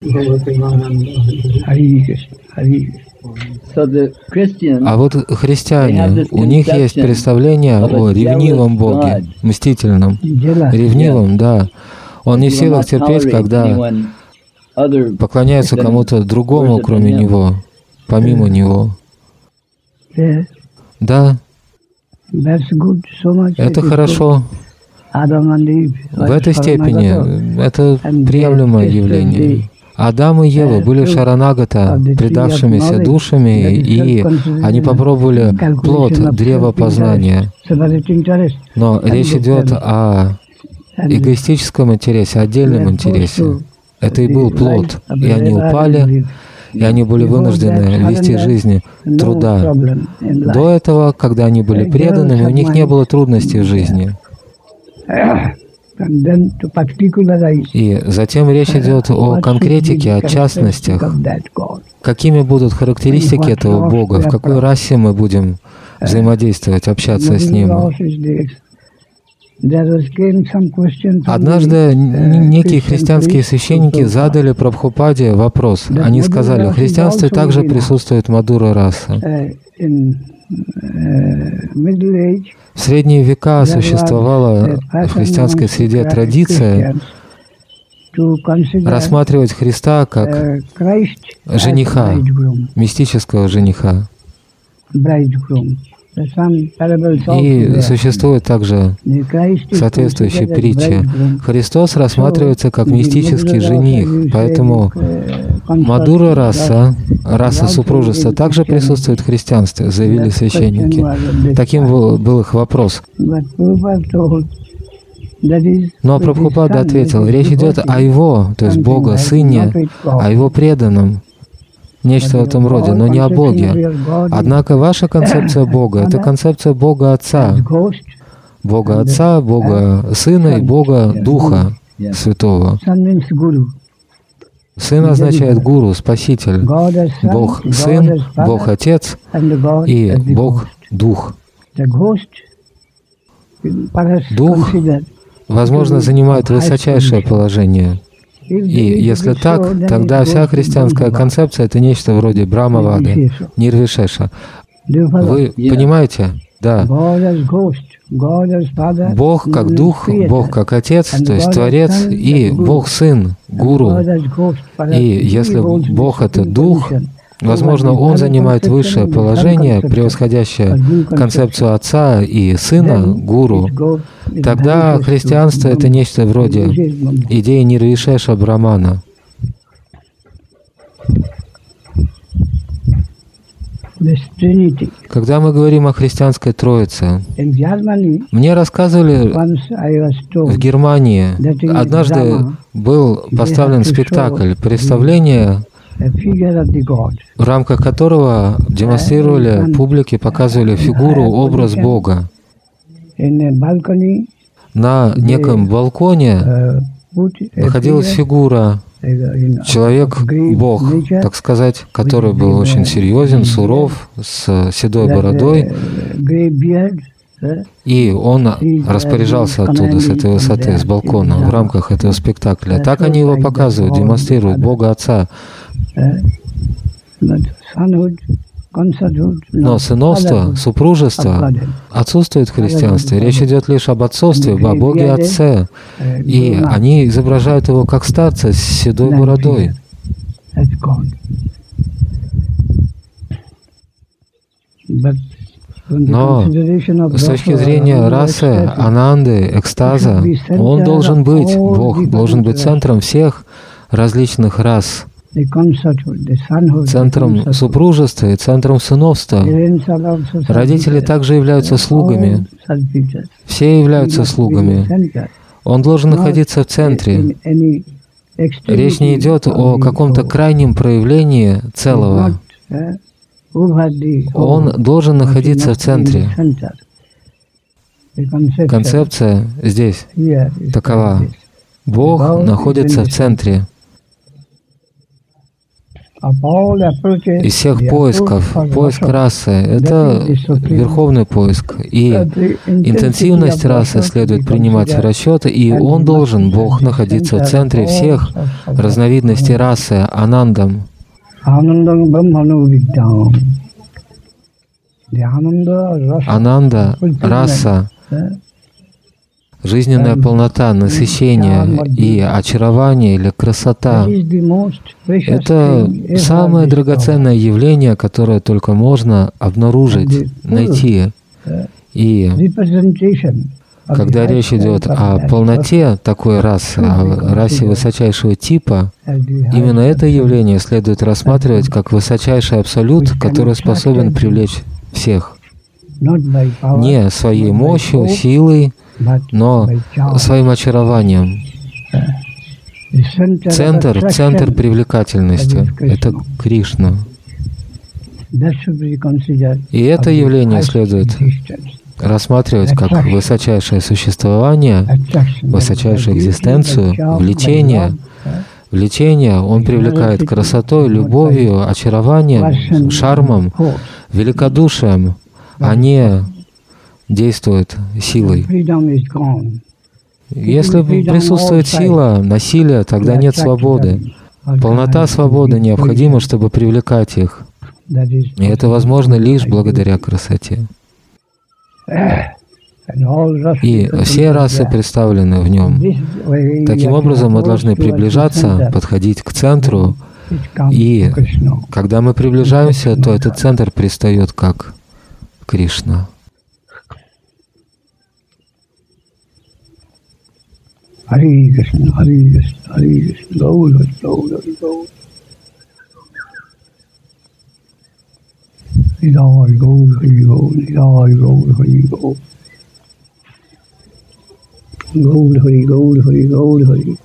А вот христиане, у них есть представление о ревнивом Боге, мстительном. Ревнивом, да. Он не в силах терпеть, когда поклоняются кому-то другому, кроме Него, помимо Него. Да, это хорошо. В этой степени это приемлемое явление. Адам и Ева были шаранагата, предавшимися душами, и они попробовали плод древа познания. Но речь идет о эгоистическом интересе, отдельном интересе. Это и был плод. И они упали, и они были вынуждены вести жизнь труда. До этого, когда они были преданными, у них не было трудностей в жизни. И затем речь идет о конкретике, о частностях. Какими будут характеристики этого Бога, в какой расе мы будем взаимодействовать, общаться с Ним. Однажды некие христианские священники задали Прабхупаде вопрос. Они сказали, в христианстве также присутствует Мадхура раса. В средние века существовала в христианской среде традиция рассматривать Христа как жениха, мистического жениха. И существует также соответствующие притчи. Христос рассматривается как мистический жених, поэтому Мадхура раса, раса супружества, также присутствует в христианстве, заявили священники. Таким был их вопрос. Но Прабхупада ответил, речь идет о Его, то есть Бога, Сыне, о Его преданном. Нечто в этом роде, но не о Боге. Однако ваша концепция Бога — это концепция Бога Отца. Бога Отца, Бога Сына и Бога Духа Святого. Сын означает Гуру, Спаситель. Бог Сын, Бог Отец и Бог Дух. Дух, возможно, занимает высочайшее положение. И если так, тогда вся христианская концепция — это нечто вроде Брахмавады, Нирвишеша. Вы понимаете? Да. Бог как Дух, Бог как Отец, то есть Творец, и Бог Сын, Гуру. И если Бог — это Дух, возможно, Он занимает высшее положение, превосходящее концепцию Отца и Сына, Гуру, тогда христианство — это нечто вроде идеи Нирвишеша Брамана. Когда мы говорим о христианской Троице, мне рассказывали, в Германии однажды был поставлен спектакль, представление, в рамках которого демонстрировали публике, показывали фигуру, образ Бога. На неком балконе находилась фигура, человек-бог, так сказать, который был очень серьезен, суров, с седой бородой, и он распоряжался оттуда, с этой высоты, с балкона, в рамках этого спектакля. Так они его показывают, демонстрируют Бога Отца. Но сыновство, супружество отсутствует в христианстве. Речь идет лишь об отцовстве, о Боге Отце. И они изображают Его как старца с седой бородой. Но с точки зрения расы, ананды, экстаза, Он должен быть, Бог должен быть центром всех различных рас, центром супружества и центром сыновства. Родители также являются слугами. Все являются слугами. Он должен находиться в центре. Речь не идет о каком-то крайнем проявлении целого. Он должен находиться в центре. Концепция здесь такова. Бог находится в центре. Из всех поисков, поиск расы — это верховный поиск. И интенсивность расы следует принимать в расчет, и он должен, Бог, находиться в центре всех разновидностей расы, анандам. Ананда, раса, жизненная полнота, насыщение и очарование или красота — это самое драгоценное явление, которое только можно обнаружить, найти. И когда речь идет о полноте такой расы, о расе высочайшего типа, именно это явление следует рассматривать как высочайший абсолют, который способен привлечь всех. Не своей мощью, силой, но своим очарованием. Центр привлекательности — это Кришна. И это явление следует рассматривать как высочайшее существование, высочайшую экзистенцию, влечение. Влечение он привлекает красотой, любовью, очарованием, шармом, великодушием, а не действует силой. Если присутствует сила, насилие, тогда нет свободы. Полнота свободы необходима, чтобы привлекать их. И это возможно лишь благодаря красоте. И все расы представлены в нем. Таким образом, мы должны приближаться, подходить к центру, и когда мы приближаемся, то этот центр предстает как Кришна. Hare Krishna, Hare Krishna, Hare Krishna, Gaur, Gaur, Gaur. Nidai Gaur, Hare Gaur, Nidai Gaur, Hare Gaur. Gaur, Hare Gaur, Hare Gaur, Hare.